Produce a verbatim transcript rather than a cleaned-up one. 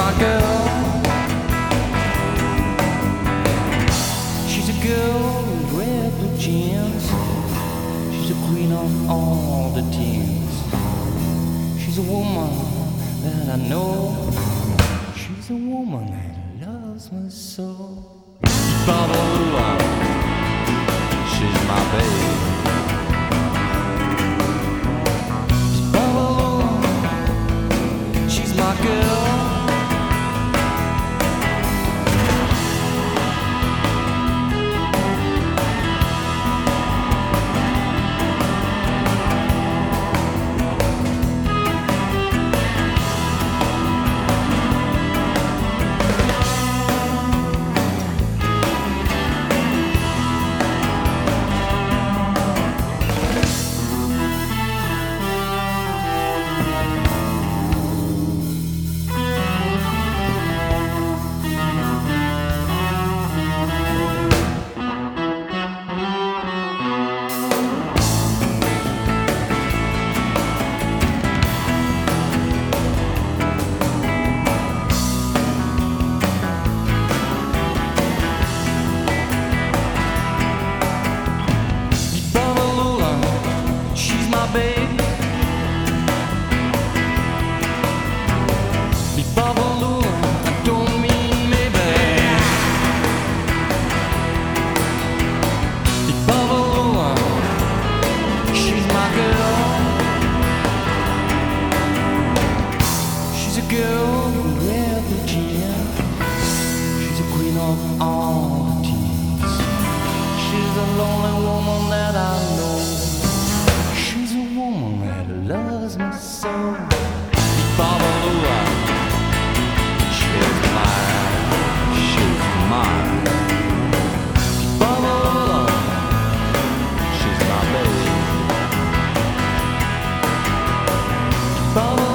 my girl. She's a girl with red blue jeans. She's a queen of all the teens. She's a woman that I know. She's a woman that loves me so. Babaloo, she's my baby. Babaloo, she's my girl. Bye.